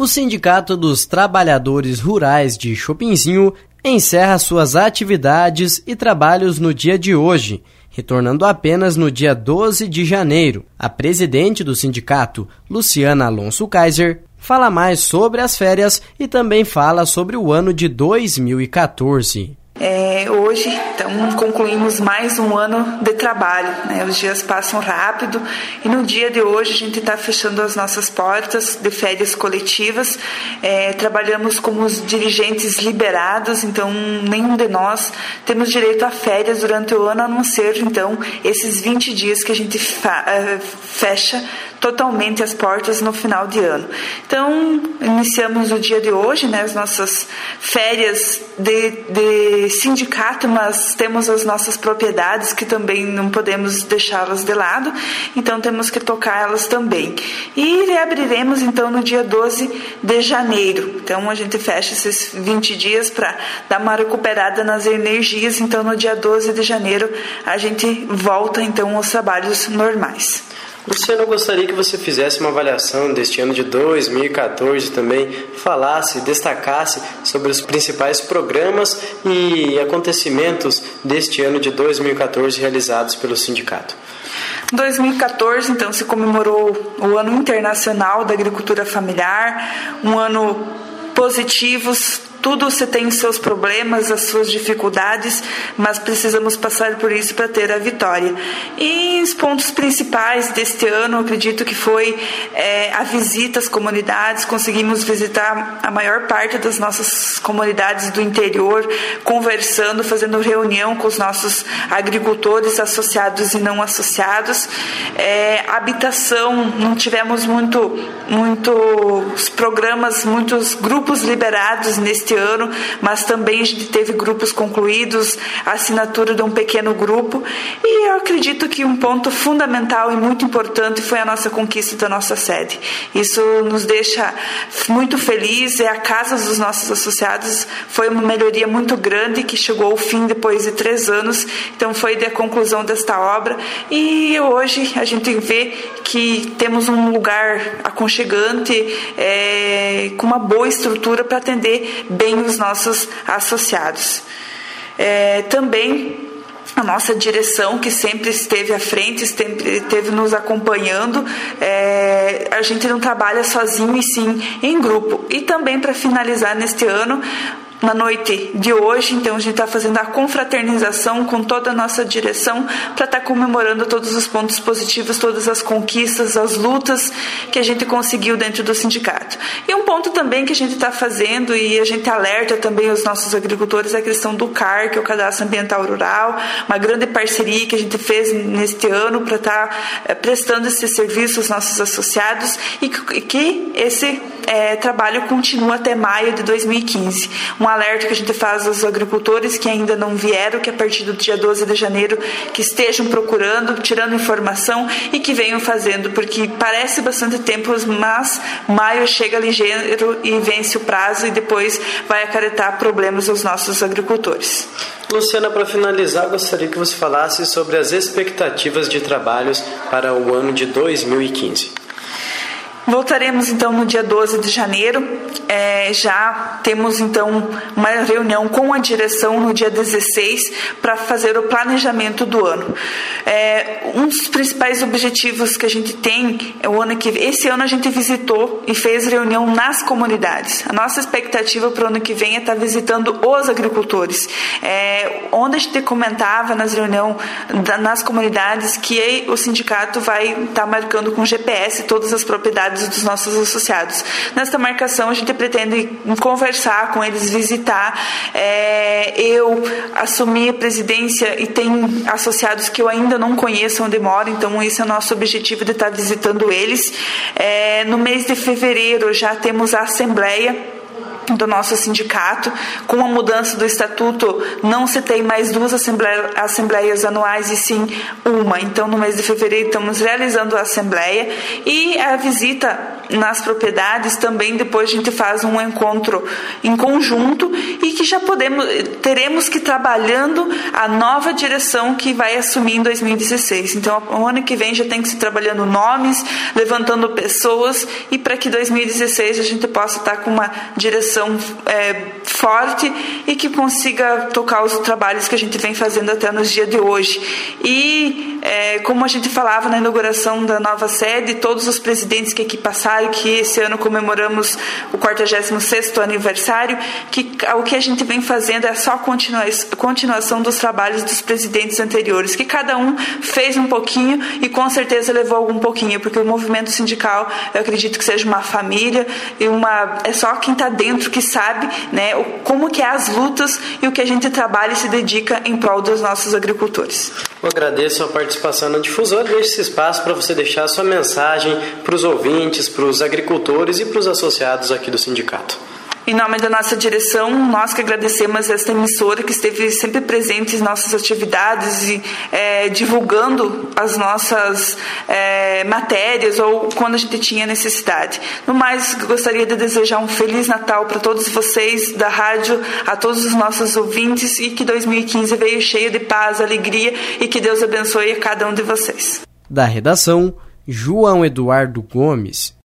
O Sindicato dos Trabalhadores Rurais de Chopinzinho encerra suas atividades e trabalhos no dia de hoje, retornando apenas no dia 12 de janeiro. A presidente do sindicato, Luciana Alonso Kaiser, fala mais sobre as férias e também fala sobre o ano de 2014. Hoje, então, concluímos mais um ano de trabalho, né? Os dias passam rápido e no dia de hoje a gente está fechando as nossas portas de férias coletivas. Trabalhamos como os dirigentes liberados, então nenhum de nós temos direito a férias durante o ano, a não ser, então, esses 20 dias que a gente fecha totalmente as portas no final de ano. Então, iniciamos o dia de hoje, né, as nossas férias de sindicato, mas temos as nossas propriedades que também não podemos deixá-las de lado, então temos que tocar elas também. E reabriremos então no dia 12 de janeiro. Então a gente fecha esses 20 dias para dar uma recuperada nas energias, então no dia 12 de janeiro a gente volta então aos trabalhos normais. Luciano, eu gostaria que você fizesse uma avaliação deste ano de 2014 também, falasse, destacasse sobre os principais programas e acontecimentos deste ano de 2014 realizados pelo sindicato. Em 2014, então, se comemorou o Ano Internacional da Agricultura Familiar, um ano positivo. Tudo você tem os seus problemas, as suas dificuldades, mas precisamos passar por isso para ter a vitória. E os pontos principais deste ano, acredito que foi a visita às comunidades. Conseguimos visitar a maior parte das nossas comunidades do interior, conversando, fazendo reunião com os nossos agricultores associados e não associados. Habitação, não tivemos muitos programas, muitos grupos liberados neste ano, mas também a gente teve grupos concluídos, a assinatura de um pequeno grupo, e eu acredito que um ponto fundamental e muito importante foi a nossa conquista da nossa sede. Isso nos deixa muito felizes, a casa dos nossos associados foi uma melhoria muito grande que chegou ao fim depois de 3 anos, então foi a conclusão desta obra, e hoje a gente vê que temos um lugar aconchegante, com uma boa estrutura para atender bem os nossos associados. Também a nossa direção, que sempre esteve à frente, sempre esteve nos acompanhando, a gente não trabalha sozinho e sim em grupo. E também, para finalizar neste ano, na noite de hoje, então a gente está fazendo a confraternização com toda a nossa direção para estar comemorando todos os pontos positivos, todas as conquistas, as lutas que a gente conseguiu dentro do sindicato. E um ponto também que a gente está fazendo, e a gente alerta também os nossos agricultores, é a questão do CAR, que é o Cadastro Ambiental Rural, uma grande parceria que a gente fez neste ano para estar prestando esse serviço aos nossos associados, e que esse trabalho continua até maio de 2015. Um alerta que a gente faz aos agricultores que ainda não vieram, que a partir do dia 12 de janeiro que estejam procurando, tirando informação e que venham fazendo, porque parece bastante tempo, mas maio chega ligeiro e vence o prazo e depois vai acarretar problemas aos nossos agricultores. Luciana, para finalizar, gostaria que você falasse sobre as expectativas de trabalhos para o ano de 2015. Voltaremos então no dia 12 de janeiro, já temos então uma reunião com a direção no dia 16 para fazer o planejamento do ano. Um dos principais objetivos que a gente tem é o ano que esse ano a gente visitou e fez reunião nas comunidades. A nossa expectativa para o ano que vem é estar visitando os agricultores, onde a gente comentava nas reuniões nas comunidades que o sindicato vai estar marcando com GPS todas as propriedades dos nossos associados. Nesta marcação a gente pretende conversar com eles, visitar. Eu assumi a presidência e tem associados que eu ainda não conheço onde moram, então esse é o nosso objetivo de estar visitando eles. No mês de fevereiro já temos a assembleia do nosso sindicato. Com a mudança do estatuto não se tem mais 2 assembleias anuais e sim uma. Então no mês de fevereiro estamos realizando a assembleia e a visita nas propriedades, também depois a gente faz um encontro em conjunto e que já teremos que ir trabalhando a nova direção que vai assumir em 2016. Então, o ano que vem já tem que se trabalhando nomes, levantando pessoas, e para que 2016 a gente possa estar com uma direção forte e que consiga tocar os trabalhos que a gente vem fazendo até nos dias de hoje. E como a gente falava na inauguração da nova sede, todos os presidentes que aqui passaram, que esse ano comemoramos o 46º aniversário, que o que a gente vem fazendo é só continuação dos trabalhos dos presidentes anteriores, que cada um fez um pouquinho e com certeza levou algum pouquinho, porque o movimento sindical, eu acredito que seja uma família, e é só quem está dentro que sabe, né, como que é as lutas e o que a gente trabalha e se dedica em prol dos nossos agricultores. Eu agradeço a participação na difusora, deixo esse espaço para você deixar a sua mensagem para os ouvintes, para os agricultores e para os associados aqui do sindicato. Em nome da nossa direção, nós que agradecemos esta emissora que esteve sempre presente em nossas atividades e divulgando as nossas matérias ou quando a gente tinha necessidade. No mais, gostaria de desejar um Feliz Natal para todos vocês da rádio, a todos os nossos ouvintes, e que 2015 veio cheio de paz, alegria, e que Deus abençoe a cada um de vocês. Da redação, João Eduardo Gomes.